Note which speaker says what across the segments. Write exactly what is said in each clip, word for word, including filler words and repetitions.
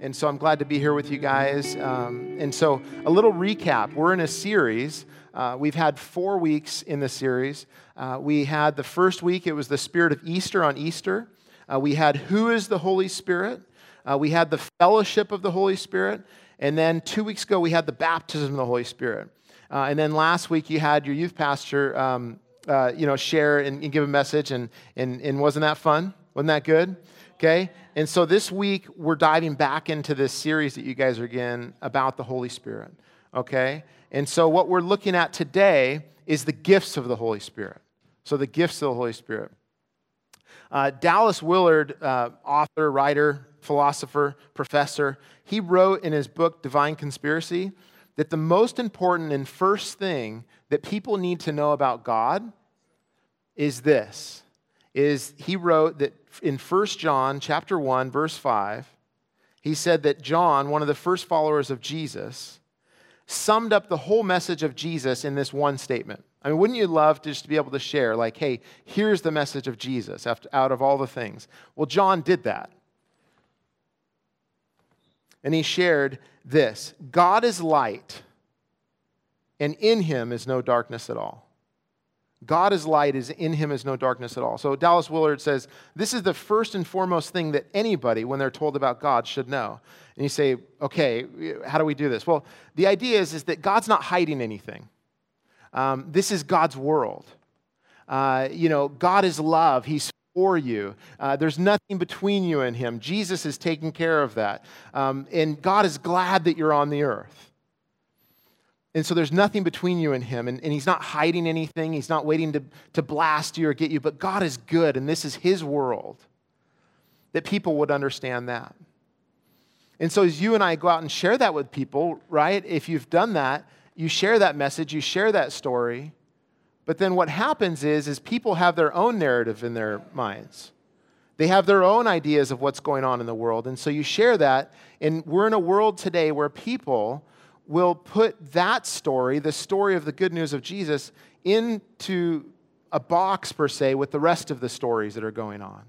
Speaker 1: And so I'm glad to be here with you guys. Um, and so a little recap. We're in a series. Uh, we've had four weeks in the series. Uh, we had the first week, it was the Spirit of Easter on Easter. Uh, we had Who is the Holy Spirit? Uh, we had the Fellowship of the Holy Spirit. And then two weeks ago, we had the Baptism of the Holy Spirit. Uh, and then last week, you had your youth pastor um, uh, you know, share and, and give a message. And, and, and wasn't that fun? Wasn't that good? Okay, and so this week, we're diving back into this series that you guys are getting about the Holy Spirit, okay? And so what we're looking at today is the gifts of the Holy Spirit. So the gifts of the Holy Spirit. Uh, Dallas Willard, uh, author, writer, philosopher, professor, he wrote in his book, Divine Conspiracy, that the most important and first thing that people need to know about God is this, is he wrote that in First John chapter one, verse five, he said that John, one of the first followers of Jesus, summed up the whole message of Jesus in this one statement. I mean, wouldn't you love to just to be able to share, like, hey, here's the message of Jesus after, out of all the things. Well, John did that. And he shared this: God is light, and in him is no darkness at all. God is light, is in him is no darkness at all. So Dallas Willard says, this is the first and foremost thing that anybody, when they're told about God, should know. And you say, okay, how do we do this? Well, the idea is, is that God's not hiding anything. Um, this is God's world. Uh, you know, God is love. He's for you. Uh, there's nothing between you and him. Jesus is taking care of that. Um, and God is glad that you're on the earth. And so there's nothing between you and him, and, and he's not hiding anything. He's not waiting to, to blast you or get you, but God is good, and this is his world, that people would understand that. And so as you and I go out and share that with people, right, if you've done that, you share that message, you share that story, but then what happens is, is people have their own narrative in their minds. They have their own ideas of what's going on in the world, and so you share that, and we're in a world today where people will put that story, the story of the good news of Jesus, into a box, per se, with the rest of the stories that are going on.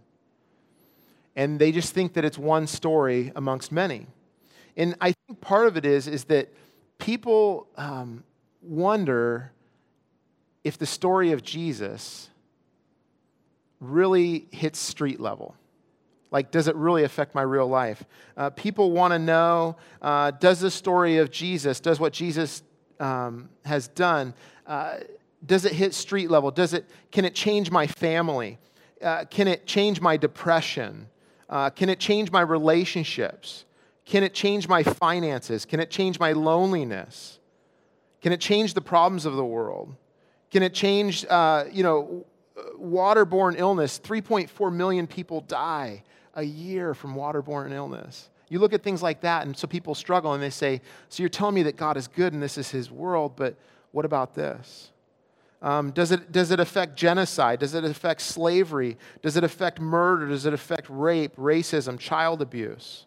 Speaker 1: And they just think that it's one story amongst many. And I think part of it is, is that people um, wonder if the story of Jesus really hits street level. Like, does it really affect my real life? Uh, people want to know, uh, does the story of Jesus, does what Jesus um, has done, uh, does it hit street level? Does it? Can it change my family? Uh, can it change my depression? Uh, can it change my relationships? Can it change my finances? Can it change my loneliness? Can it change the problems of the world? Can it change, uh, you know, waterborne illness? three point four million people die a year from waterborne illness. You look at things like that, and so people struggle, and they say, so you're telling me that God is good and this is his world, but what about this? Um, does it, does it affect genocide? Does it affect slavery? Does it affect murder? Does it affect rape, racism, child abuse?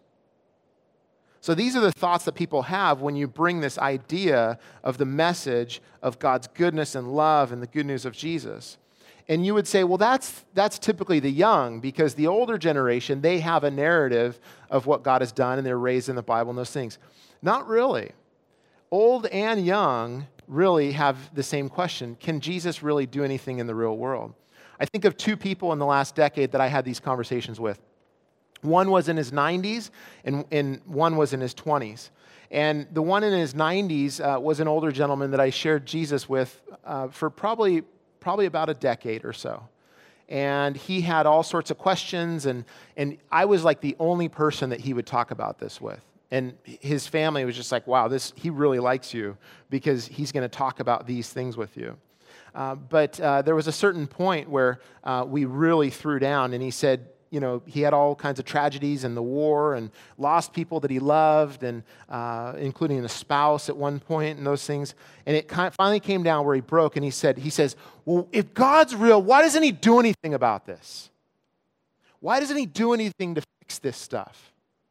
Speaker 1: So these are the thoughts that people have when you bring this idea of the message of God's goodness and love and the good news of Jesus. And you would say, well, that's that's typically the young, because the older generation, they have a narrative of what God has done, and they're raised in the Bible and those things. Not really. Old and young really have the same question. Can Jesus really do anything in the real world? I think of two people in the last decade that I had these conversations with. One was in his nineties, and, and one was in his twenties. And the one in his nineties uh, was an older gentleman that I shared Jesus with uh, for probably... probably about a decade or so. And he had all sorts of questions, and, and I was like the only person that he would talk about this with. And his family was just like, wow, this he really likes you because he's going to talk about these things with you. Uh, but uh, there was a certain point where uh, we really threw down, and he said, you know, he had all kinds of tragedies and the war and lost people that he loved, and uh, including a spouse at one point and those things. And it kind of finally came down where he broke, and he said, he says, well, if God's real, why doesn't he do anything about this? Why doesn't he do anything to fix this stuff?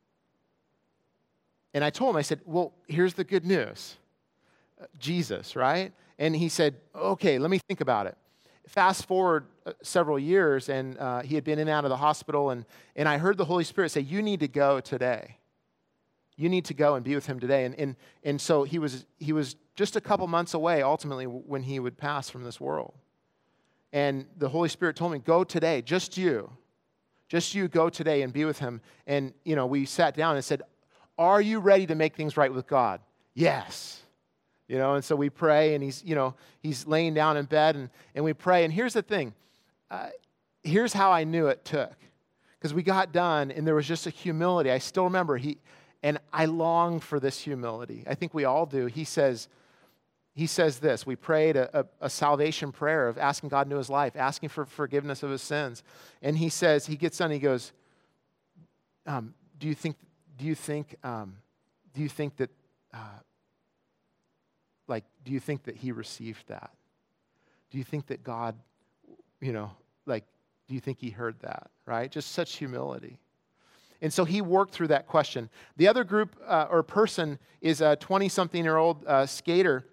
Speaker 1: And I told him, I said, well, here's the good news. Jesus, right? And he said, okay, let me think about it. Fast forward several years, and uh, he had been in and out of the hospital, and, and I heard the Holy Spirit say, you need to go today. You need to go and be with him today. And, and, and so he was, he was just a couple months away, ultimately, when he would pass from this world. And the Holy Spirit told me, go today, just you. Just you go today and be with him. And, you know, we sat down and said, are you ready to make things right with God? Yes. You know, and so we pray, and he's, you know, he's laying down in bed, and, and we pray. And here's the thing. Uh, here's how I knew it took. Because we got done, and there was just a humility. I still remember, he, and I long for this humility. I think we all do. He says, he says this. We prayed a, a, a salvation prayer of asking God into his life, asking for forgiveness of his sins. And he says, he gets done, he goes, um, do you think, do you think, um, do you think that, uh, like, do you think that he received that? Do you think that God, you know, like, do you think he heard that, right? Just such humility. And so he worked through that question. The other group uh, or person is a twenty-something-year-old uh, skater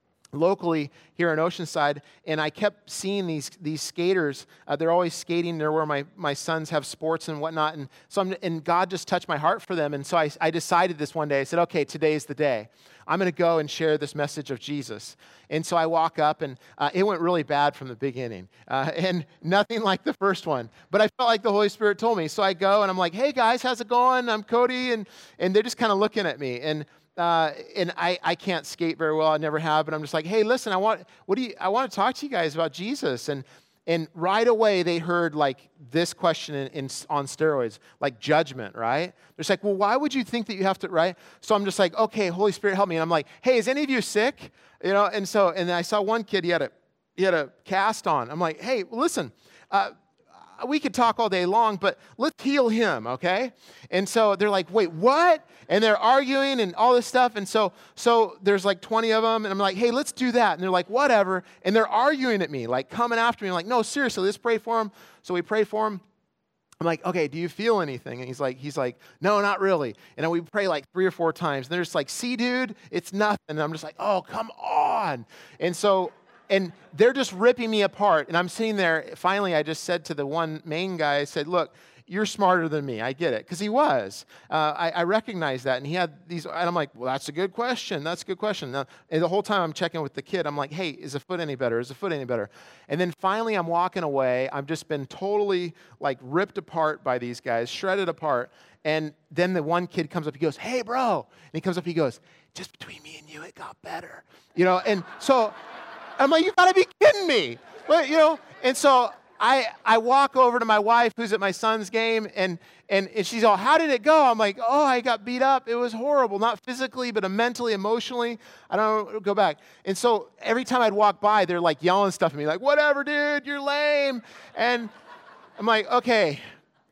Speaker 1: locally here in Oceanside, and I kept seeing these these skaters. Uh, they're always skating. They're where my, my sons have sports and whatnot, and so I'm, and God just touched my heart for them. And so I, I decided this one day. I said, okay, today's the day. I'm going to go and share this message of Jesus. And so I walk up, and uh, it went really bad from the beginning, uh, and nothing like the first one. But I felt like the Holy Spirit told me. So I go, and I'm like, hey, guys, how's it going? I'm Cody. And, and they're just kind of looking at me. And Uh, and I, I can't skate very well. I never have. But I'm just like, hey, listen, I want what do you? I want to talk to you guys about Jesus. And and right away they heard like this question in, in on steroids, like judgment, right? They're just like, well, why would you think that you have to, right? So I'm just like, okay, Holy Spirit, help me. And I'm like, hey, is any of you sick? You know. And so and I saw one kid. He had a he had a cast on. I'm like, hey, listen. Uh, We could talk all day long, but let's heal him, okay? And so they're like, wait, what? And they're arguing and all this stuff. And so so there's like twenty of them. And I'm like, hey, let's do that. And they're like, whatever. And they're arguing at me, like coming after me. I'm like, no, seriously, let's pray for him. So we pray for him. I'm like, okay, do you feel anything? And he's like, he's like, no, not really. And then we pray like three or four times. And they're just like, see, dude, it's nothing. And I'm just like, oh, come on. And so And they're just ripping me apart. And I'm sitting there. Finally, I just said to the one main guy, I said, look, you're smarter than me. I get it. Because he was. Uh, I, I recognize that. And he had these, and I'm like, well, that's a good question. That's a good question. Now, and the whole time I'm checking with the kid, I'm like, hey, is the foot any better? Is the foot any better? And then finally I'm walking away. I've just been totally like ripped apart by these guys, shredded apart. And then the one kid comes up, he goes, hey, bro. And he comes up, he goes, just between me and you, it got better. You know, and so I'm like, you gotta be kidding me. Well, you know, and so I I walk over to my wife who's at my son's game, and, and and she's all, how did it go? I'm like, oh, I got beat up. It was horrible, not physically, but mentally, emotionally. I don't know, go back. And so every time I'd walk by, they're like yelling stuff at me, like, whatever, dude, you're lame. And I'm like, okay.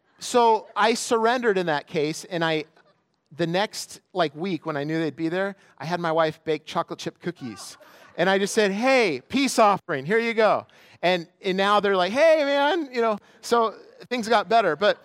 Speaker 1: So I surrendered in that case, and I, the next like week when I knew they'd be there, I had my wife bake chocolate chip cookies. And I just said, hey, peace offering, here you go. And, and now they're like, hey, man, you know, so things got better. But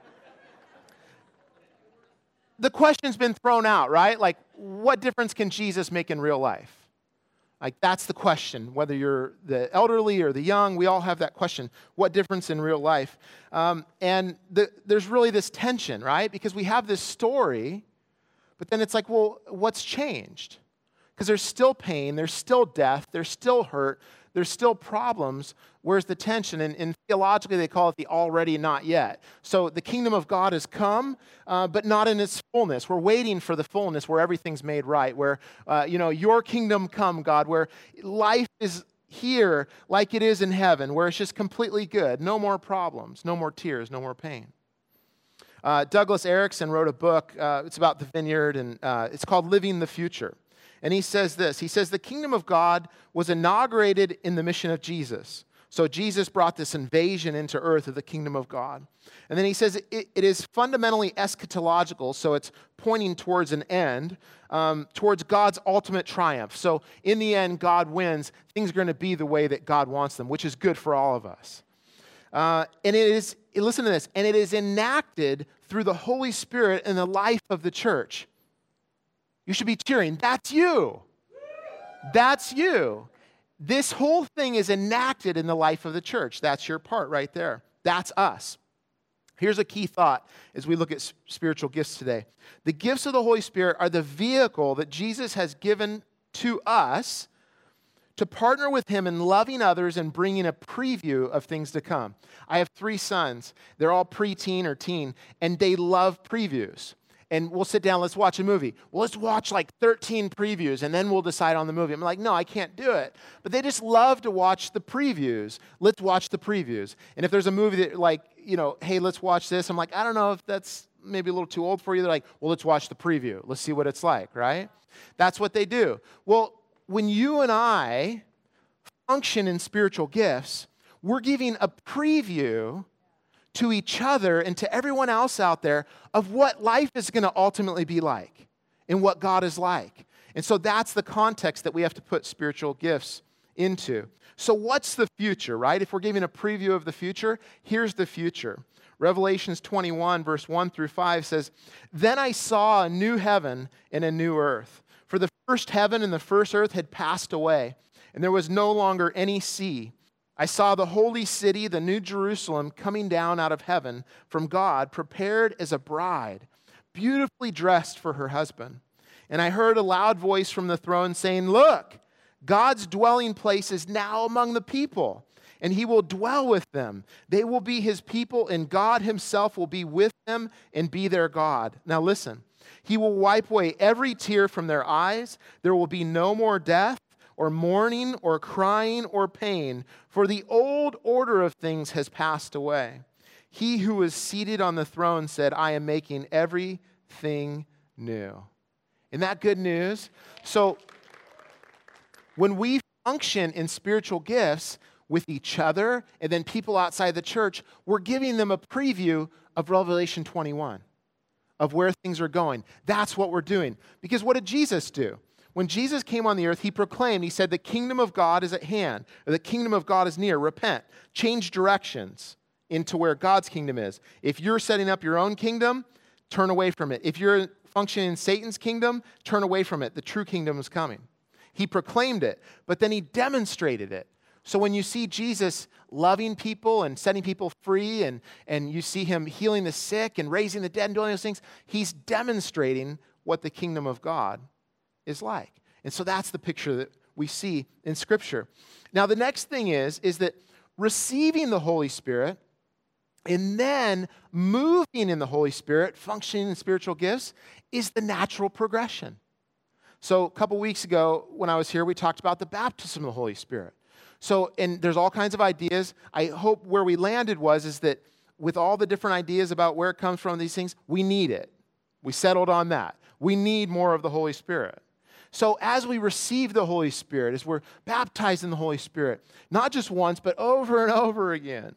Speaker 1: the question's been thrown out, right? Like, what difference can Jesus make in real life? Like, that's the question. Whether you're the elderly or the young, we all have that question. What difference in real life? Um, and the, there's really this tension, right? Because we have this story, but then it's like, well, what's changed? Because there's still pain, there's still death, there's still hurt, there's still problems. Where's the tension? And, and theologically, they call it the already not yet. So the kingdom of God has come, uh, but not in its fullness. We're waiting for the fullness where everything's made right, where, uh, you know, your kingdom come, God, where life is here like it is in heaven, where it's just completely good. No more problems, no more tears, no more pain. Uh, Douglas Erickson wrote a book. Uh, it's about the vineyard, and uh, it's called Living the Future. And he says this, he says, the kingdom of God was inaugurated in the mission of Jesus. So Jesus brought this invasion into earth of the kingdom of God. And then he says it, it is fundamentally eschatological, so it's pointing towards an end, um, towards God's ultimate triumph. So in the end, God wins. Things are going to be the way that God wants them, which is good for all of us. Uh, and it is, listen to this, and it is enacted through the Holy Spirit in the life of the church. You should be cheering. That's you. That's you. This whole thing is enacted in the life of the church. That's your part right there. That's us. Here's a key thought as we look at spiritual gifts today. The gifts of the Holy Spirit are the vehicle that Jesus has given to us to partner with him in loving others and bringing a preview of things to come. I have three sons. They're all preteen or teen, and they love previews. And we'll sit down, let's watch a movie. Well, let's watch like thirteen previews, and then we'll decide on the movie. I'm like, no, I can't do it. But they just love to watch the previews. Let's watch the previews. And if there's a movie that like, you know, hey, let's watch this. I'm like, I don't know if that's maybe a little too old for you. They're like, well, let's watch the preview. Let's see what it's like, right? That's what they do. Well, when you and I function in spiritual gifts, we're giving a preview to each other and to everyone else out there of what life is going to ultimately be like and what God is like. And so that's the context that we have to put spiritual gifts into. So what's the future, right? If we're giving a preview of the future, here's the future. Revelations twenty-one, verse one through five says, "Then I saw a new heaven and a new earth. For the first heaven and the first earth had passed away, and there was no longer any sea. I saw the holy city, the new Jerusalem, coming down out of heaven from God, prepared as a bride, beautifully dressed for her husband. And I heard a loud voice from the throne saying, 'Look, God's dwelling place is now among the people, and he will dwell with them. They will be his people, and God himself will be with them and be their God.' Now listen, he will wipe away every tear from their eyes. There will be no more death, or mourning, or crying, or pain, for the old order of things has passed away. He who is seated on the throne said, 'I am making everything new.'" Isn't that good news? So when we function in spiritual gifts with each other and then people outside the church, we're giving them a preview of Revelation twenty-one, of where things are going. That's what we're doing. Because what did Jesus do? When Jesus came on the earth, he proclaimed, he said, the kingdom of God is at hand, or the kingdom of God is near. Repent. Change directions into where God's kingdom is. If you're setting up your own kingdom, turn away from it. If you're functioning in Satan's kingdom, turn away from it. The true kingdom is coming. He proclaimed it, but then he demonstrated it. So when you see Jesus loving people and setting people free, and, and you see him healing the sick and raising the dead and doing those things, he's demonstrating what the kingdom of God is like. And so that's the picture that we see in Scripture. Now, the next thing is, is that receiving the Holy Spirit and then moving in the Holy Spirit, functioning in spiritual gifts, is the natural progression. So a couple weeks ago when I was here, we talked about the baptism of the Holy Spirit. So, and there's all kinds of ideas. I hope where we landed was is that with all the different ideas about where it comes from, these things, we need it. We settled on that. We need more of the Holy Spirit. So as we receive the Holy Spirit, as we're baptized in the Holy Spirit, not just once, but over and over again,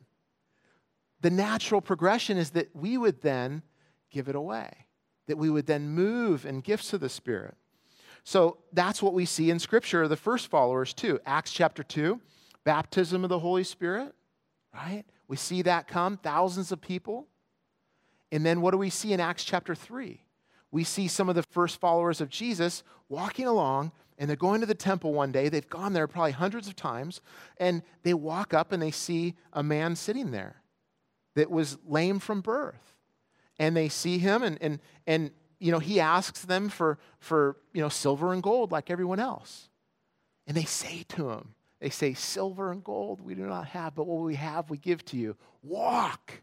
Speaker 1: the natural progression is that we would then give it away, that we would then move in gifts of the Spirit. So that's what we see in Scripture, the first followers too. Acts chapter two, baptism of the Holy Spirit, right? We see that come, thousands of people. And then what do we see in Acts chapter three? We see some of the first followers of Jesus walking along, and they're going to the temple one day. They've gone there probably hundreds of times, and they walk up and they see a man sitting there that was lame from birth. And they see him, and and and you know, he asks them for for you know silver and gold like everyone else. And they say to him, they say, "Silver and gold we do not have, but what we have we give to you. Walk."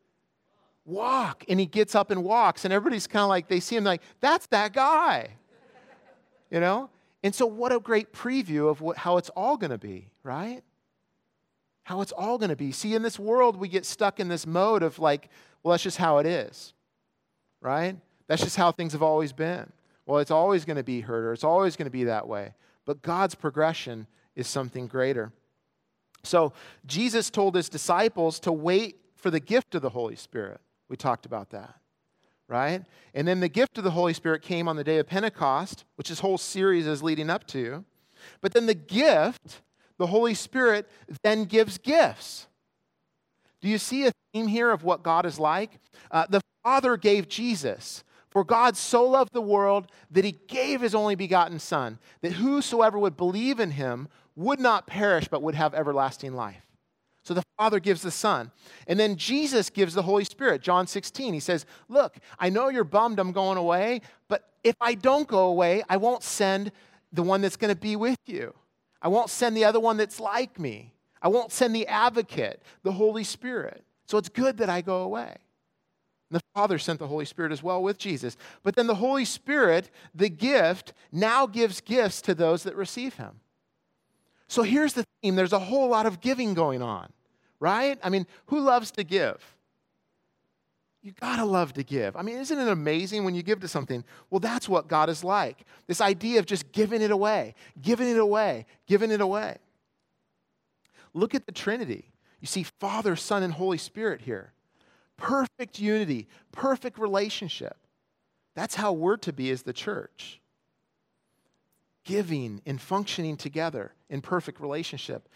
Speaker 1: Walk. And he gets up and walks, and everybody's kind of like, they see him like, that's that guy. You know? And so what a great preview of what, how it's all going to be, right? How it's all going to be. See, in this world, we get stuck in this mode of like, well, that's just how it is, right? That's just how things have always been. Well, it's always going to be hurt, or it's always going to be that way. But God's progression is something greater. So Jesus told his disciples to wait for the gift of the Holy Spirit. We talked about that, right? And then the gift of the Holy Spirit came on the day of Pentecost, which this whole series is leading up to. But then the gift, the Holy Spirit, then gives gifts. Do you see a theme here of what God is like? Uh, the Father gave Jesus. For God so loved the world that he gave his only begotten Son, that whosoever would believe in him would not perish but would have everlasting life. So the Father gives the Son. And then Jesus gives the Holy Spirit. John sixteen, he says, look, I know you're bummed I'm going away, but if I don't go away, I won't send the one that's going to be with you. I won't send the other one that's like me. I won't send the advocate, the Holy Spirit. So it's good that I go away. And the Father sent the Holy Spirit as well with Jesus. But then the Holy Spirit, the gift, now gives gifts to those that receive him. So here's the theme. There's a whole lot of giving going on, right? I mean, who loves to give? You gotta love to give. I mean, isn't it amazing when you give to something? Well, that's what God is like. This idea of just giving it away, giving it away, giving it away. Look at the Trinity. You see Father, Son, and Holy Spirit here. Perfect unity, perfect relationship. That's how we're to be as the church. Giving and functioning together in perfect relationship.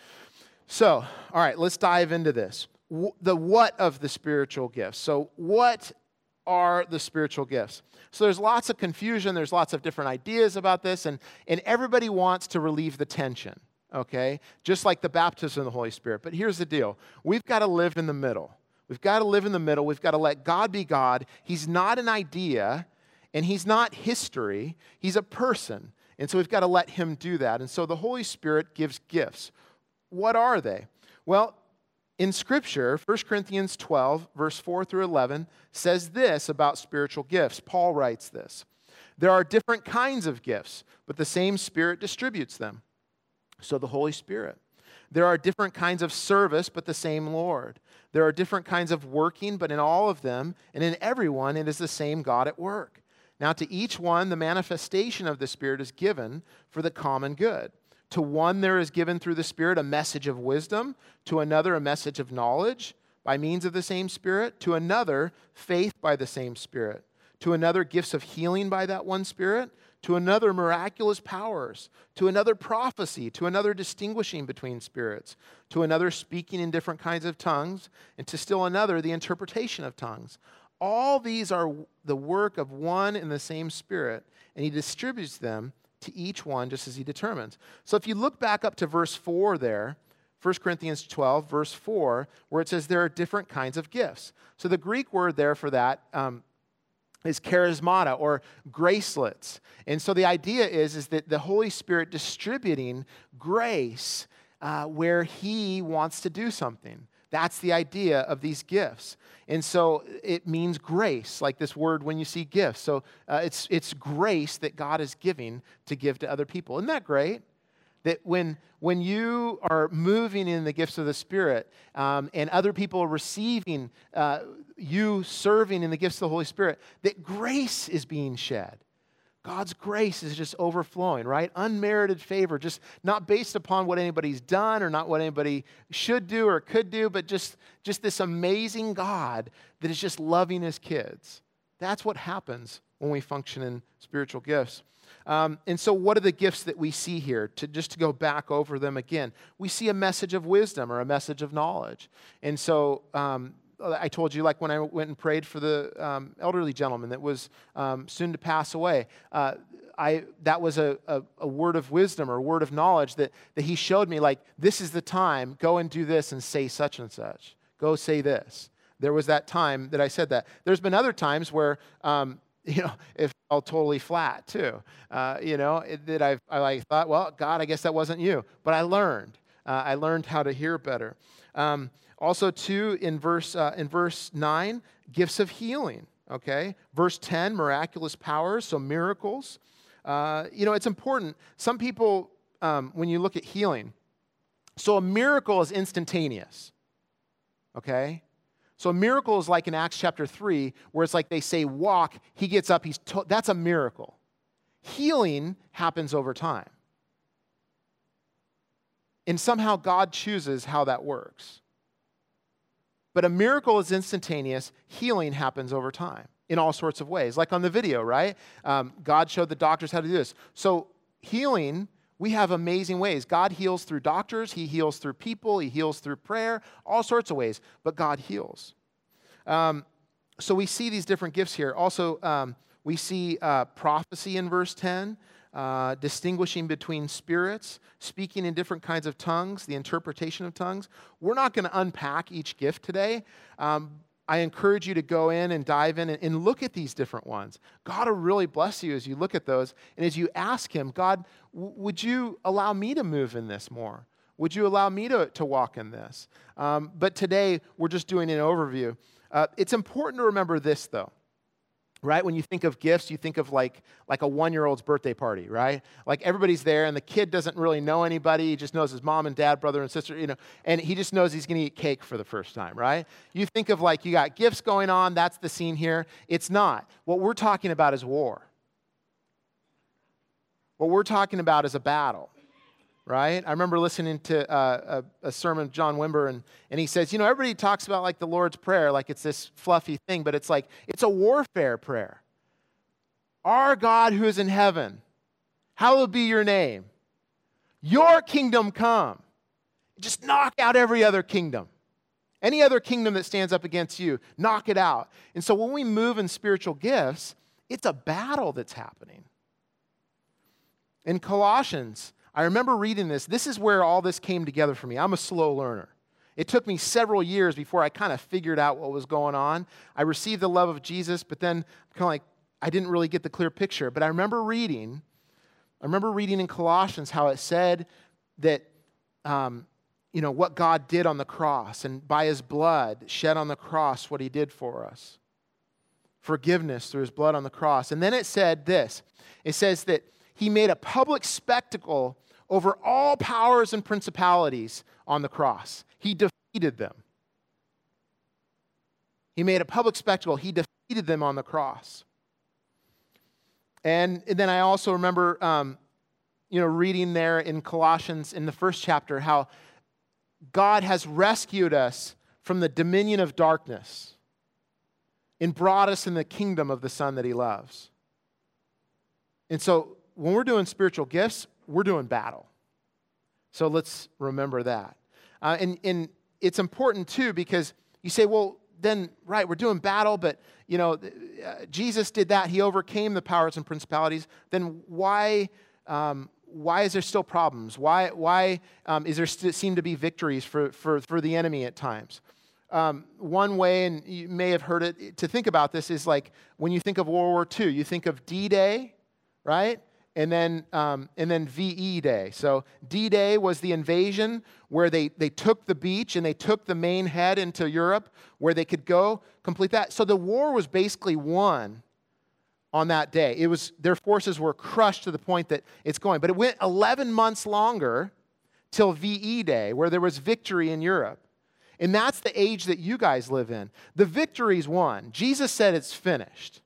Speaker 1: So, all right, let's dive into this. The what of the spiritual gifts. So what are the spiritual gifts? So there's lots of confusion. There's lots of different ideas about this. And, and everybody wants to relieve the tension, okay? Just like the baptism of the Holy Spirit. But here's the deal. We've got to live in the middle. We've got to live in the middle. We've got to let God be God. He's not an idea, and he's not history. He's a person. And so we've got to let him do that. And so the Holy Spirit gives gifts. What are they? Well, in Scripture, First Corinthians twelve, verse four through eleven, says this about spiritual gifts. Paul writes this. There are different kinds of gifts, but the same Spirit distributes them. So the Holy Spirit. There are different kinds of service, but the same Lord. There are different kinds of working, but in all of them and in everyone, it is the same God at work. Now to each one, the manifestation of the Spirit is given for the common good. To one there is given through the Spirit a message of wisdom, to another a message of knowledge by means of the same Spirit, to another faith by the same Spirit, to another gifts of healing by that one Spirit, to another miraculous powers, to another prophecy, to another distinguishing between spirits, to another speaking in different kinds of tongues, and to still another the interpretation of tongues. All these are the work of one and the same Spirit, and he distributes them to each one just as he determines. So if you look back up to verse four there, First Corinthians twelve, verse four, where it says there are different kinds of gifts. So the Greek word there for that um, is charismata, or gracelets. And so the idea is, is that the Holy Spirit distributing grace uh, where he wants to do something. That's the idea of these gifts. And so it means grace, like this word when you see gifts. So uh, it's, it's grace that God is giving to give to other people. Isn't that great? That when, when you are moving in the gifts of the Spirit um, and other people are receiving uh, you serving in the gifts of the Holy Spirit, that grace is being shed. God's grace is just overflowing, right? Unmerited favor, just not based upon what anybody's done or not what anybody should do or could do, but just, just this amazing God that is just loving his kids. That's what happens when we function in spiritual gifts. Um, and so what are the gifts that we see here? To just to go back over them again, we see a message of wisdom or a message of knowledge. And so um, I told you, like when I went and prayed for the um, elderly gentleman that was um, soon to pass away, uh, I that was a, a, a word of wisdom or a word of knowledge that, that he showed me, like, this is the time, go and do this and say such and such. Go say this. There was that time that I said that. There's been other times where, um, you know, it fell totally flat too. Uh, you know, it, that I've, I like thought, well, God, I guess that wasn't you. But I learned. Uh, I learned how to hear better. Um, Also, too, in verse uh, in verse nine, gifts of healing, okay? Verse ten, miraculous powers, so miracles. Uh, you know, it's important. Some people, um, when you look at healing, so a miracle is instantaneous, okay? So a miracle is like in Acts chapter three, where it's like they say, walk, he gets up, he's to- that's a miracle. Healing happens over time. And somehow God chooses how that works. But a miracle is instantaneous. Healing happens over time in all sorts of ways. Like on the video, right? Um, God showed the doctors how to do this. So healing, we have amazing ways. God heals through doctors. He heals through people. He heals through prayer. All sorts of ways. But God heals. Um, so we see these different gifts here. Also, um, we see uh, prophecy in verse ten. uh, distinguishing between spirits, speaking in different kinds of tongues, the interpretation of tongues. We're not going to unpack each gift today. Um, I encourage you to go in and dive in and, and look at these different ones. God will really bless you as you look at those and as you ask him, God, w- would you allow me to move in this more? Would you allow me to, to walk in this? Um, but today, we're just doing an overview. Uh, it's important to remember this, though, right? When you think of gifts, you think of like, like a one-year-old's birthday party, right? Like everybody's there, and the kid doesn't really know anybody. He just knows his mom and dad, brother and sister, you know, and he just knows he's going to eat cake for the first time, right? You think of like you got gifts going on. That's the scene here. It's not. What we're talking about is war. What we're talking about is a battle. Right? I remember listening to uh, a, a sermon of John Wimber, and, and he says, you know, everybody talks about like the Lord's Prayer, like it's this fluffy thing, but it's like, it's a warfare prayer. Our God who is in heaven, hallowed be your name. Your kingdom come. Just knock out every other kingdom. Any other kingdom that stands up against you, knock it out. And so when we move in spiritual gifts, it's a battle that's happening. In Colossians, I remember reading this. This is where all this came together for me. I'm a slow learner. It took me several years before I kind of figured out what was going on. I received the love of Jesus, but then kind of like I didn't really get the clear picture. But I remember reading, I remember reading in Colossians how it said that, um, you know, what God did on the cross, and by his blood shed on the cross, what he did for us. Forgiveness through his blood on the cross. And then it said this. It says that he made a public spectacle over all powers and principalities on the cross. He defeated them. He made a public spectacle. He defeated them on the cross. And, and then I also remember, um, you know, reading there in Colossians in the first chapter how God has rescued us from the dominion of darkness and brought us in the kingdom of the Son that he loves. And so when we're doing spiritual gifts, we're doing battle. So let's remember that. Uh, and, and it's important, too, because you say, well, then, right, we're doing battle, but, you know, uh, Jesus did that. He overcame the powers and principalities. Then why, um, why is there still problems? Why, why um, is there st- seem to be victories for, for, for the enemy at times? Um, one way, and you may have heard it, to think about this is like when you think of World War Two, you think of D-Day, right? And then, um, and then V E Day. So D-Day was the invasion where they, they took the beach and they took the main head into Europe where they could go complete that. So the war was basically won on that day. It was, their forces were crushed to the point that it's going. But it went eleven months longer till V E Day where there was victory in Europe. And that's the age that you guys live in. The victory's won. Jesus said it's finished.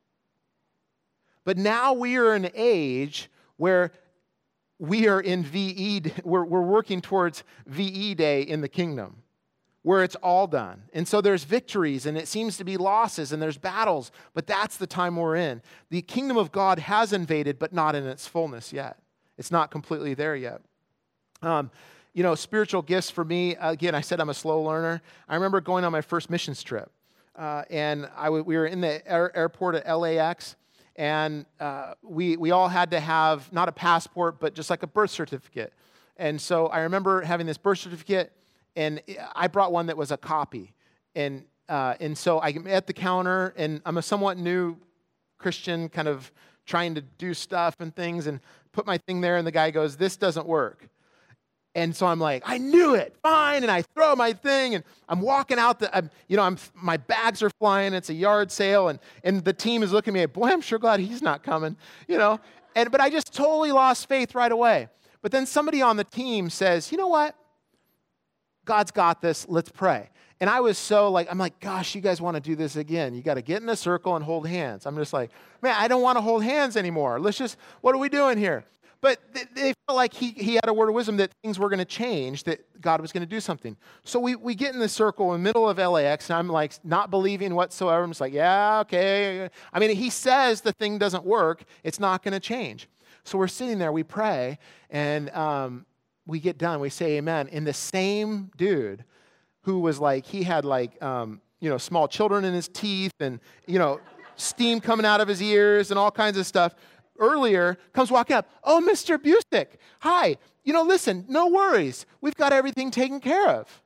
Speaker 1: But now we are in an age where we are in V E, we're, we're working towards V E Day in the kingdom, where it's all done. And so there's victories, and it seems to be losses, and there's battles, but that's the time we're in. The kingdom of God has invaded, but not in its fullness yet. It's not completely there yet. Um, you know, spiritual gifts for me, again, I said I'm a slow learner. I remember going on my first missions trip, uh, and I w- we were in the air- airport at L A X, and uh, we we all had to have, not a passport, but just like a birth certificate. And so I remember having this birth certificate, and I brought one that was a copy. And uh, and so I'm at the counter, and I'm a somewhat new Christian, kind of trying to do stuff and things, and put my thing there, and the guy goes, "This doesn't work." And so I'm like, I knew it, fine, and I throw my thing, and I'm walking out, the, I'm, you know, I'm, my bags are flying, it's a yard sale, and, and the team is looking at me, boy, I'm sure glad he's not coming, you know, and but I just totally lost faith right away. But then somebody on the team says, you know what, God's got this, let's pray. And I was so like, I'm like, gosh, you guys want to do this again. You got to get in a circle and hold hands. I'm just like, man, I don't want to hold hands anymore. Let's just, what are we doing here? But they felt like he, he had a word of wisdom that things were going to change, that God was going to do something. So we, we get in the circle in the middle of L A X, and I'm like not believing whatsoever. I'm just like, yeah, okay. I mean, he says the thing doesn't work. It's not going to change. So we're sitting there, we pray, and um, we get done. We say amen. And the same dude who was like, he had like, um, you know, small children in his teeth and, you know, steam coming out of his ears and all kinds of stuff, earlier comes walking up. Oh, Mister Busick, hi. You know, listen, no worries. We've got everything taken care of.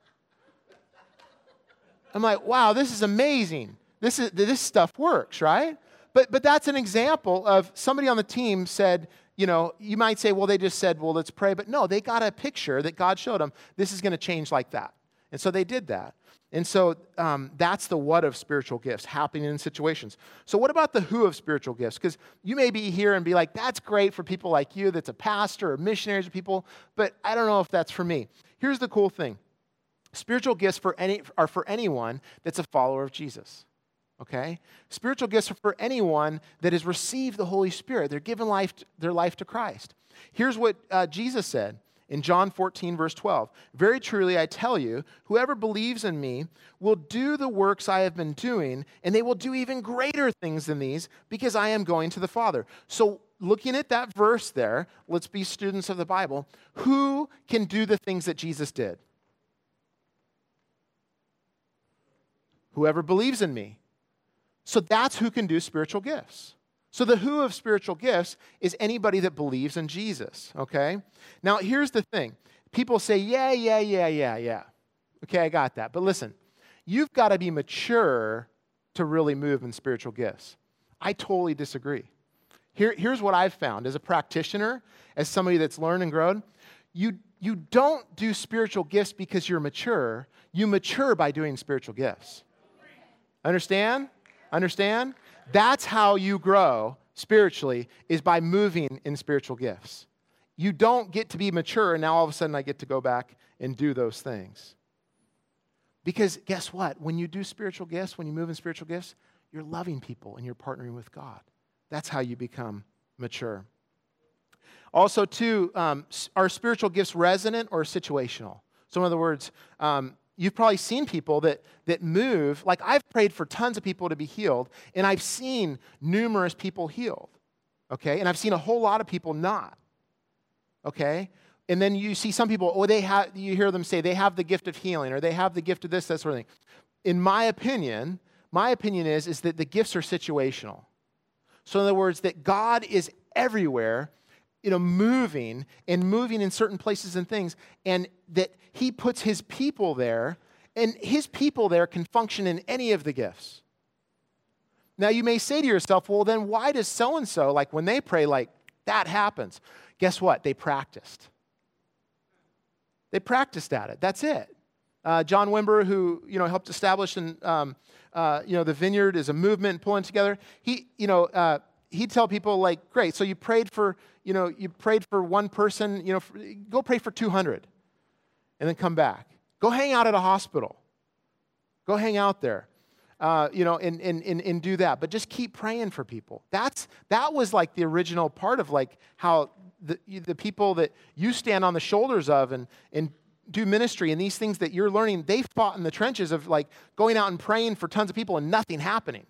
Speaker 1: I'm like, wow, this is amazing. This is this stuff works, right? But but that's an example of somebody on the team said, you know, you might say, well, they just said, well, let's pray. But no, they got a picture that God showed them. This is going to change like that. And so they did that. And so um, that's the what of spiritual gifts happening in situations. So what about the who of spiritual gifts? Because you may be here and be like, that's great for people like you, that's a pastor or missionaries or people, but I don't know if that's for me. Here's the cool thing. Spiritual gifts for any, are for anyone that's a follower of Jesus. Okay? Spiritual gifts are for anyone that has received the Holy Spirit. They're given life, their life to Christ. Here's what uh, Jesus said in John fourteen, verse twelve. Very truly, I tell you, whoever believes in me will do the works I have been doing, and they will do even greater things than these, because I am going to the Father. So looking at that verse there, let's be students of the Bible. Who can do the things that Jesus did? Whoever believes in me. So that's who can do spiritual gifts. So the who of spiritual gifts is anybody that believes in Jesus, okay? Now, here's the thing. People say, yeah, yeah, yeah, yeah, yeah. Okay, I got that. But listen, you've got to be mature to really move in spiritual gifts. I totally disagree. Here, here's what I've found as a practitioner, as somebody that's learned and grown. You, you don't do spiritual gifts because you're mature. You mature by doing spiritual gifts. Understand? Understand? That's how you grow spiritually, is by moving in spiritual gifts. You don't get to be mature and now all of a sudden I get to go back and do those things. Because guess what? When you do spiritual gifts, when you move in spiritual gifts, you're loving people and you're partnering with God. That's how you become mature. Also, too, um, are spiritual gifts resonant or situational? So in other words, um, you've probably seen people that, that move. Like I've prayed for tons of people to be healed, and I've seen numerous people healed, okay? And I've seen a whole lot of people not, okay? And then you see some people, oh, they have, you hear them say they have the gift of healing, or they have the gift of this, that sort of thing. In my opinion, my opinion is, is that the gifts are situational. So in other words, that God is everywhere, you know, moving and moving in certain places and things, and that he puts his people there, and his people there can function in any of the gifts. Now, you may say to yourself, well, then why does so-and-so, like when they pray, like that happens? Guess what? They practiced. They practiced at it. That's it. Uh, John Wimber, who, you know, helped establish and, um, uh, you know, the Vineyard is a movement pulling together. He, you know, uh, he'd tell people like, great, so you prayed for, you know, you prayed for one person, you know, for, go pray for two hundred and then come back. Go hang out at a hospital. Go hang out there, uh, you know, and, and, and, and do that. But just keep praying for people. That's, that was like the original part of like how the, the people that you stand on the shoulders of and, and do ministry and these things that you're learning, they fought in the trenches of like going out and praying for tons of people and nothing happening.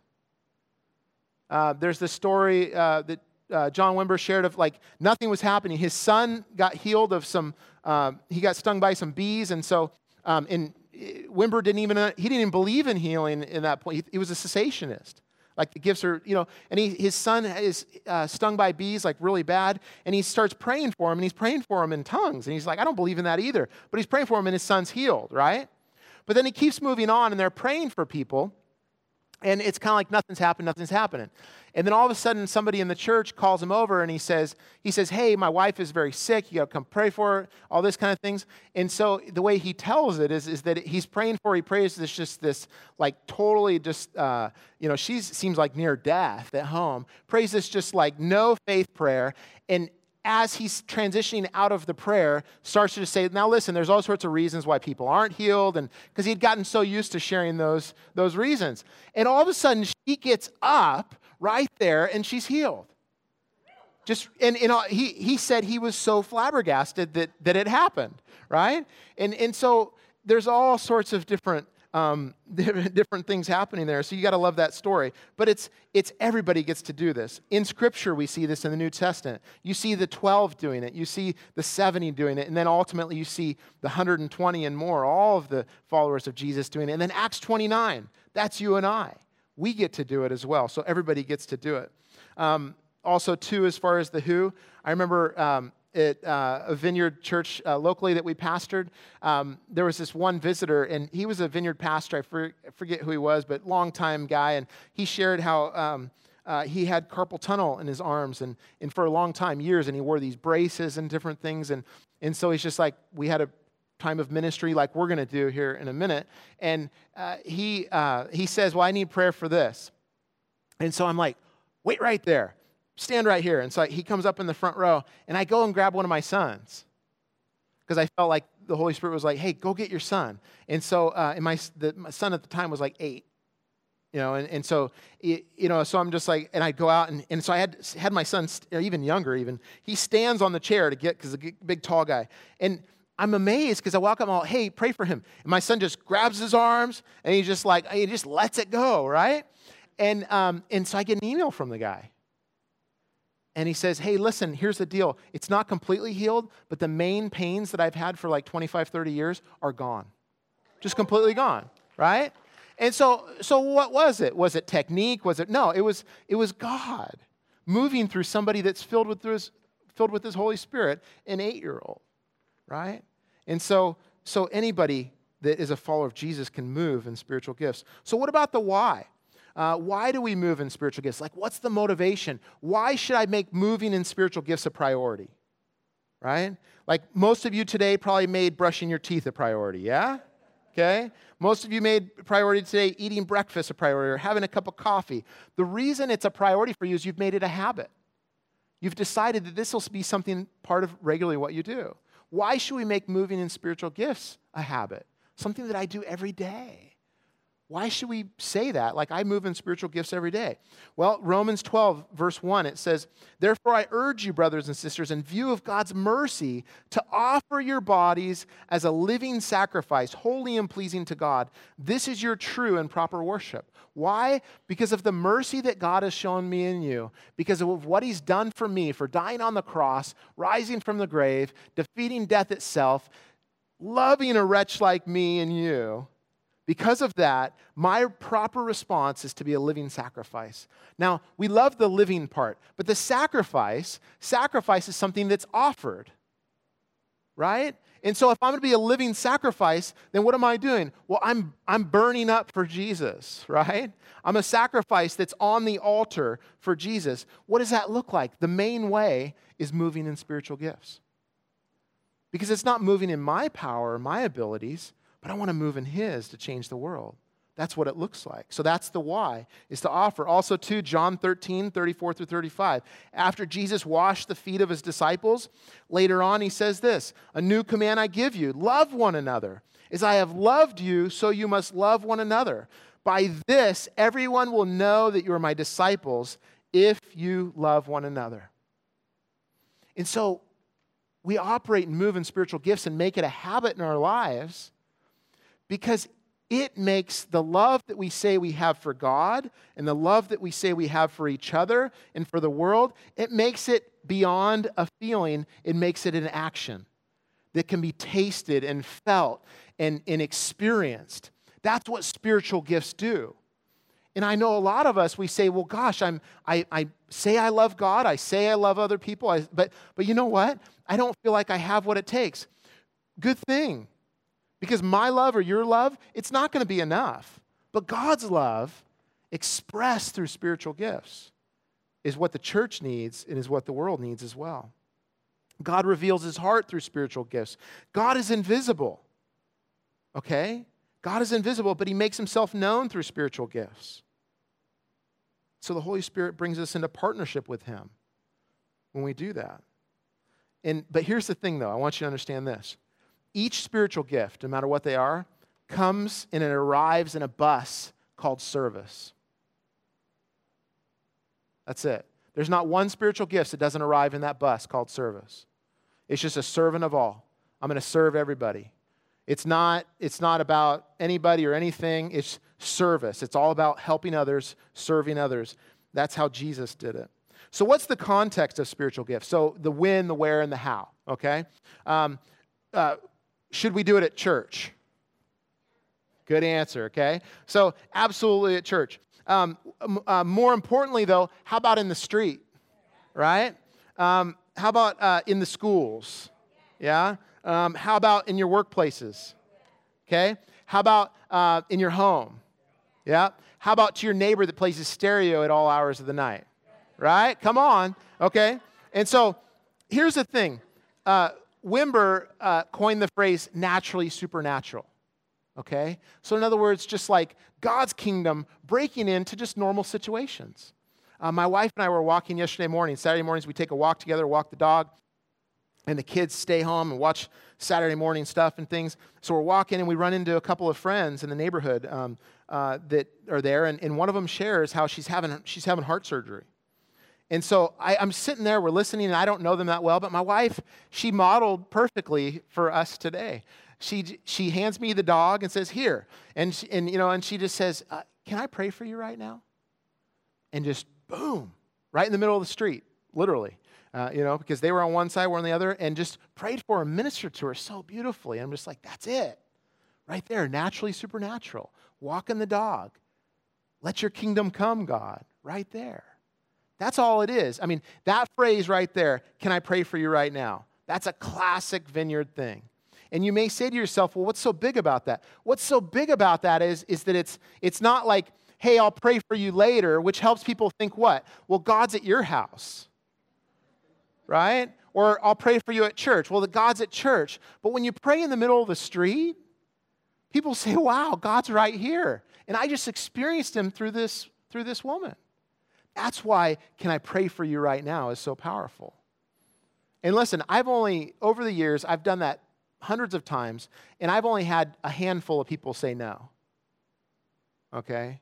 Speaker 1: Uh, there's this story uh, that uh, John Wimber shared of like nothing was happening. His son got healed of some, uh, he got stung by some bees. And so um, and Wimber didn't even, uh, he didn't even believe in healing in that point. He, he was a cessationist. Like the gifts are, you know, and he, his son is uh, stung by bees like really bad. And he starts praying for him and he's praying for him in tongues. And he's like, I don't believe in that either. But he's praying for him and his son's healed, right? But then he keeps moving on and they're praying for people. And it's kind of like nothing's happened, nothing's happening. And then all of a sudden, somebody in the church calls him over and he says, he says, hey, my wife is very sick. You got to come pray for her, all this kind of things. And so the way he tells it is, is that he's praying for her. He prays this just this like totally just, uh, you know, she seems like near death at home. Prays this just like no faith prayer. And as he's transitioning out of the prayer, starts to say, now listen, there's all sorts of reasons why people aren't healed, and because he'd gotten so used to sharing those, those reasons. And all of a sudden, she gets up right there, and she's healed. Just and, and he, he said he was so flabbergasted that, that it happened, right? And, and so there's all sorts of different Um, different things happening there. So you got to love that story. But it's it's everybody gets to do this. In Scripture, we see this in the New Testament. You see the twelve doing it. You see the seventy doing it. And then ultimately you see the one hundred twenty and more, all of the followers of Jesus doing it. And then Acts twenty-nine, that's you and I. We get to do it as well. So everybody gets to do it. Um, also, too, as far as the who, I remember um, at uh, a Vineyard church uh, locally that we pastored, um, there was this one visitor, and he was a Vineyard pastor. I for, forget who he was, but long-time guy, and he shared how um, uh, he had carpal tunnel in his arms, and, and for a long time, years, and he wore these braces and different things, and, and so he's just like, we had a time of ministry like we're going to do here in a minute, and uh, he uh, he says, well, I need prayer for this. And so I'm like, wait right there. Stand right here. And so he comes up in the front row, and I go and grab one of my sons because I felt like the Holy Spirit was like, hey, go get your son. And so uh, and my, the, my son at the time was like eight. You know, and, and so, you know, so I'm just like, and I go out, and, and so I had had my son, even younger even, he stands on the chair to get, because he's a big, tall guy. And I'm amazed because I walk up and I'm like, hey, pray for him. And my son just grabs his arms, and he just like, he just lets it go, right? And um, and so I get an email from the guy. And he says, hey, listen, here's the deal. It's not completely healed, but the main pains that I've had for like twenty-five, thirty years are gone. Just completely gone, right? And so so what was it? Was it technique? Was it? No, it was it was God moving through somebody that's filled with his, filled with his Holy Spirit, an eight-year-old, right? And so so anybody that is a follower of Jesus can move in spiritual gifts. So what about the why? Uh, why do we move in spiritual gifts? Like, what's the motivation? Why should I make moving in spiritual gifts a priority? Right? Like, most of you today probably made brushing your teeth a priority, yeah? Okay? Most of you made priority today eating breakfast a priority or having a cup of coffee. The reason it's a priority for you is you've made it a habit. You've decided that this will be something part of regularly what you do. Why should we make moving in spiritual gifts a habit? Something that I do every day. Why should we say that? Like, I move in spiritual gifts every day. Well, Romans twelve, verse one, it says, therefore I urge you, brothers and sisters, in view of God's mercy, to offer your bodies as a living sacrifice, holy and pleasing to God. This is your true and proper worship. Why? Because of the mercy that God has shown me in you, because of what he's done for me, for dying on the cross, rising from the grave, defeating death itself, loving a wretch like me and you. Because of that, my proper response is to be a living sacrifice. Now, we love the living part, but the sacrifice, sacrifice is something that's offered, right? And so if I'm going to be a living sacrifice, then what am I doing? Well, I'm, I'm burning up for Jesus, right? I'm a sacrifice that's on the altar for Jesus. What does that look like? The main way is moving in spiritual gifts. Because it's not moving in my power or my abilities, but I want to move in his to change the world. That's what it looks like. So that's the why, is to offer. Also, too, John thirteen, thirty-four through thirty-five. After Jesus washed the feet of his disciples, later on he says this, a new command I give you, love one another. As I have loved you, so you must love one another. By this, everyone will know that you are my disciples if you love one another. And so we operate and move in spiritual gifts and make it a habit in our lives because it makes the love that we say we have for God and the love that we say we have for each other and for the world, it makes it beyond a feeling. It makes it an action that can be tasted and felt and, and experienced. That's what spiritual gifts do. And I know a lot of us, we say, well, gosh, I'm, I, I say I love God. I say I love other people. I, but, but you know what? I don't feel like I have what it takes. Good thing. Because my love or your love, it's not going to be enough. But God's love, expressed through spiritual gifts, is what the church needs and is what the world needs as well. God reveals his heart through spiritual gifts. God is invisible. Okay? God is invisible, but he makes himself known through spiritual gifts. So the Holy Spirit brings us into partnership with him when we do that. And but here's the thing, though. I want you to understand this. Each spiritual gift, no matter what they are, comes and it arrives in a bus called service. That's it. There's not one spiritual gift that doesn't arrive in that bus called service. It's just a servant of all. I'm going to serve everybody. It's not, it's not about anybody or anything. It's service. It's all about helping others, serving others. That's how Jesus did it. So what's the context of spiritual gifts? So the when, the where, and the how, okay? Um, uh, should we do it at church? Good answer, okay? So absolutely at church. Um, uh, more importantly, though, how about in the street? right? Um, how about uh, in the schools? Yeah? Um, how about in your workplaces? Okay? How about uh, in your home? Yeah? How about to your neighbor that plays his stereo at all hours of the night? Right? Come on. Okay? And so here's the thing. Uh, Wimber uh, coined the phrase naturally supernatural. Okay? So in other words, just like God's kingdom breaking into just normal situations. Uh, my wife and I were walking yesterday morning. Saturday mornings we take a walk together, walk the dog, and the kids stay home and watch Saturday morning stuff and things. So we're walking and we run into a couple of friends in the neighborhood um, uh, that are there, and, and one of them shares how she's having she's having heart surgery. And so I, I'm sitting there, we're listening, and I don't know them that well, but my wife, she modeled perfectly for us today. She she hands me the dog and says, "Here," and she, and you know, and she just says, uh, "Can I pray for you right now?" And just boom, right in the middle of the street, literally, uh, you know, because they were on one side, we're on the other, and just prayed for her, ministered to her so beautifully. And I'm just like, that's it, right there, naturally supernatural. Walking the dog, let your kingdom come, God, right there. That's all it is. I mean, that phrase right there, "Can I pray for you right now?" That's a classic Vineyard thing. And you may say to yourself, well, what's so big about that? What's so big about that is, is that it's, it's not like, hey, I'll pray for you later, which helps people think what? Well, God's at your house, right? Or I'll pray for you at church. Well, the God's at church. But when you pray in the middle of the street, people say, wow, God's right here. And I just experienced him through this, through this woman. That's why "Can I pray for you right now" is so powerful. And listen, I've only, over the years, I've done that hundreds of times, and I've only had a handful of people say no. Okay?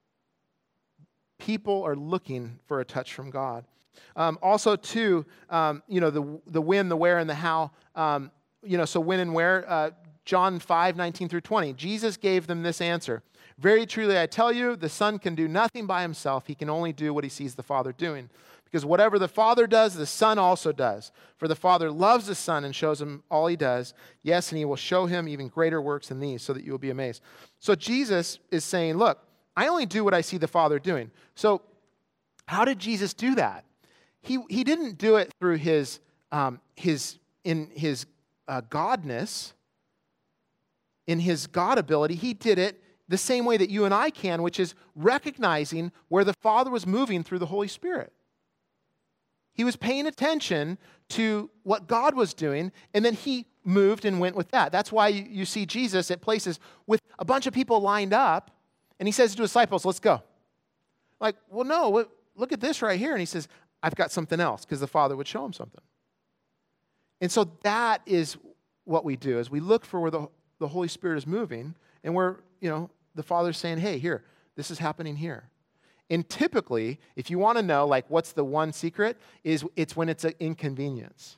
Speaker 1: People are looking for a touch from God. Um, also, too, um, you know, the the when, the where, and the how. Um, you know, so when and where. Uh, John five, nineteen through twenty. Jesus gave them this answer. "Very truly I tell you, the Son can do nothing by himself. He can only do what he sees the Father doing. Because whatever the Father does, the Son also does. For the Father loves the Son and shows him all he does. Yes, and he will show him even greater works than these, so that you will be amazed." So Jesus is saying, look, I only do what I see the Father doing. So how did Jesus do that? He, he didn't do it through his, um, his, in his uh, godness, in his God ability. He did it the same way that you and I can, which is recognizing where the Father was moving through the Holy Spirit. He was paying attention to what God was doing, and then he moved and went with that. That's why you, you see Jesus at places with a bunch of people lined up, and he says to his disciples, "Let's go." Like, well, no, look at this right here. And he says, "I've got something else," because the Father would show him something. And so that is what we do, is we look for where the, the Holy Spirit is moving, and where, you know, the Father's saying, hey, here, this is happening here. And typically, if you want to know, like, what's the one secret, is it's when it's an inconvenience.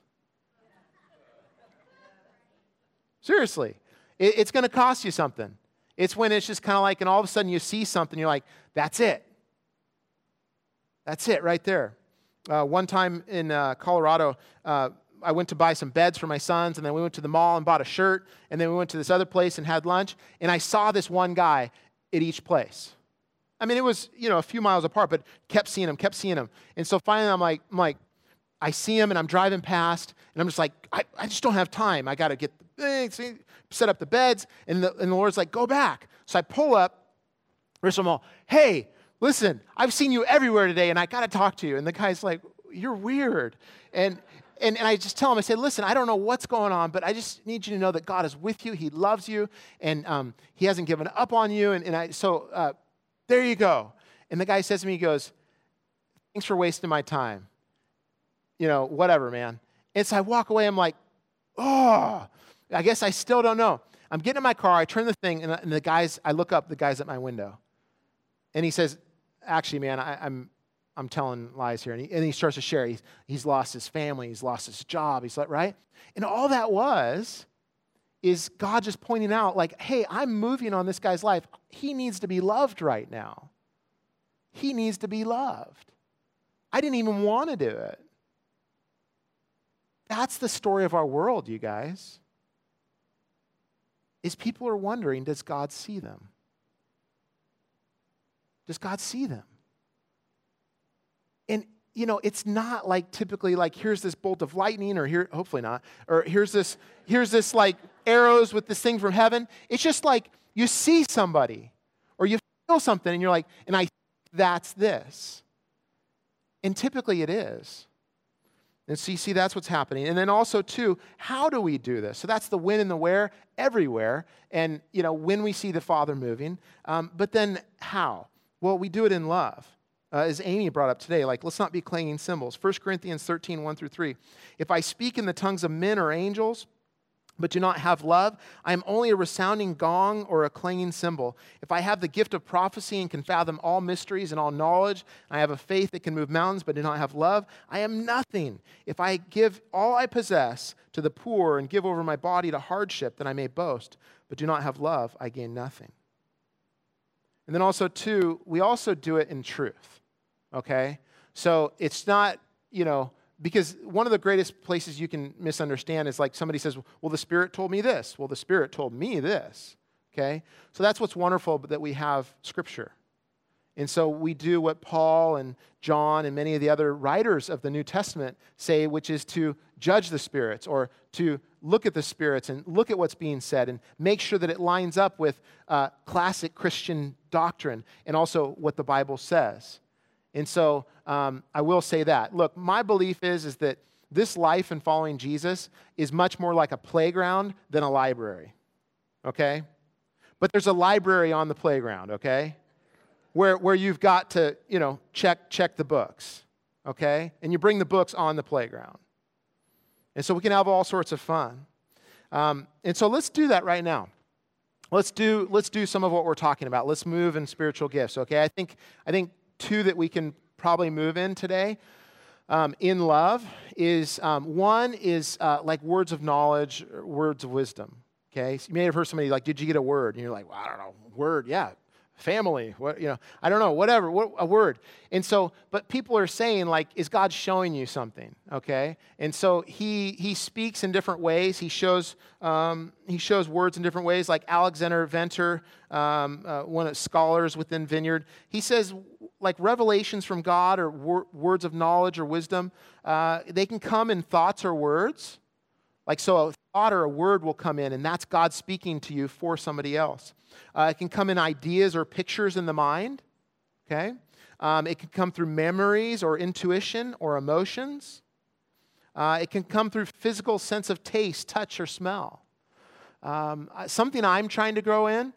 Speaker 1: Seriously. It, it's going to cost you something. It's when it's just kind of like, and all of a sudden you see something, you're like, that's it. That's it right there. Uh, one time in uh, Colorado, uh, I went to buy some beds for my sons, and then we went to the mall and bought a shirt, and then we went to this other place and had lunch, and I saw this one guy at each place. I mean, it was, you know, a few miles apart, but kept seeing him, kept seeing him. And so finally I'm like, I'm like, I see him and I'm driving past, and I'm just like, I, I just don't have time. I got to get the things, set up the beds, and the, and the Lord's like, go back. So I pull up, Rachel Mall, hey, listen, I've seen you everywhere today, and I got to talk to you. And the guy's like, you're weird. And And, and I just tell him, I said, listen, I don't know what's going on, but I just need you to know that God is with you. He loves you, and um, he hasn't given up on you. And, and I, so uh, there you go. And the guy says to me, he goes, thanks for wasting my time. You know, whatever, man. And so I walk away. I'm like, oh, I guess I still don't know. I'm getting in my car. I turn the thing, and, and the guys, I look up, the guy's at my window. And he says, actually, man, I, I'm I'm telling lies here. And he, and he starts to share. He's, he's lost his family. He's lost his job. He's like, right? And all that was is God just pointing out, like, hey, I'm moving on this guy's life. He needs to be loved right now. He needs to be loved. I didn't even want to do it. That's the story of our world, you guys. Is people are wondering, does God see them? Does God see them? And you know, it's not like typically like here's this bolt of lightning, or here, hopefully not, or here's this, here's this like arrows with this thing from heaven. It's just like you see somebody or you feel something and you're like, and I think that's this. And typically it is. And so you see, that's what's happening. And then also, too, how do we do this? So that's the when and the where, everywhere. And, you know, when we see the Father moving. Um, but then how? Well, we do it in love. Uh, as Amy brought up today, like, let's not be clanging cymbals. First Corinthians thirteen, one through three. If I speak in the tongues of men or angels, but do not have love, I am only a resounding gong or a clanging cymbal. If I have the gift of prophecy and can fathom all mysteries and all knowledge, and I have a faith that can move mountains but do not have love, I am nothing. If I give all I possess to the poor and give over my body to hardship, then I may boast, but do not have love, I gain nothing. And then also, too, we also do it in truth, okay? So it's not, you know, because one of the greatest places you can misunderstand is like somebody says, well, the Spirit told me this. Well, the Spirit told me this, okay? So that's what's wonderful, that we have Scripture. And so we do what Paul and John and many of the other writers of the New Testament say, which is to judge the spirits, or to look at the spirits and look at what's being said and make sure that it lines up with uh, classic Christian doctrine and also what the Bible says. And so um, I will say that. Look, my belief is, is that this life and following Jesus is much more like a playground than a library, okay? But there's a library on the playground, okay? Where, where you've got to, you know, check, check the books, okay? And you bring the books on the playground. And so we can have all sorts of fun. Um, and so let's do that right now. Let's do, let's do some of what we're talking about. Let's move in spiritual gifts, okay? I think, I think two that we can probably move in today um, in love is, um, one is uh, like words of knowledge, or words of wisdom, okay? So you may have heard somebody like, did you get a word? And you're like, well, I don't know, word, yeah. Family, what, you know, I don't know, whatever, what, a word. And so, but people are saying, like, is God showing you something, okay? And so he he speaks in different ways. He shows um, he shows words in different ways, like Alexander Venter, um, uh, one of the scholars within Vineyard. He says, like, revelations from God or wor- words of knowledge or wisdom, uh, they can come in thoughts or words. Like, so a thought or a word will come in, and that's God speaking to you for somebody else. Uh, it can come in ideas or pictures in the mind, okay? Um, it can come through memories or intuition or emotions. Uh, it can come through physical sense of taste, touch, or smell. Um, something I'm trying to grow in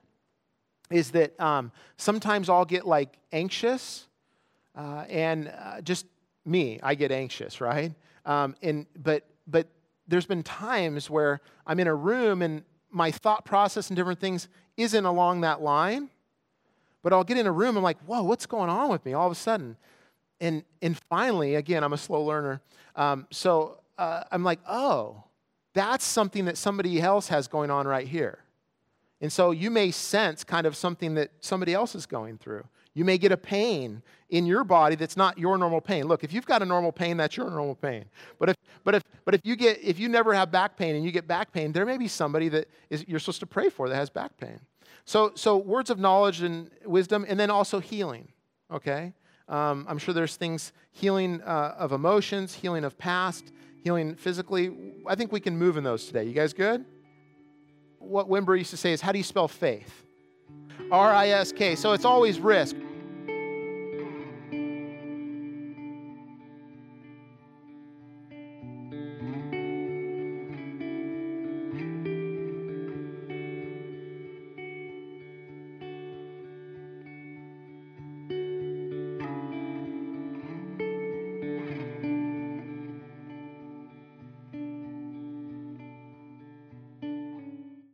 Speaker 1: is that um, sometimes I'll get, like, anxious, uh, and uh, just me, I get anxious, right? Um, and but but there's been times where I'm in a room and my thought process and different things isn't along that line, but I'll get in a room, I'm like, whoa, what's going on with me all of a sudden? And and finally, again, I'm a slow learner, um, so uh, I'm like, oh, that's something that somebody else has going on right here. And so you may sense kind of something that somebody else is going through. You may get a pain in your body that's not your normal pain. Look, if you've got a normal pain, that's your normal pain. But if but if but if you get if you never have back pain and you get back pain, there may be somebody that is you're supposed to pray for that has back pain. So so words of knowledge and wisdom, and then also healing. Okay, um, I'm sure there's things healing uh, of emotions, healing of past, healing physically. I think we can move in those today. You guys good? What Wimber used to say is, how do you spell faith? R I S K. So it's always risk.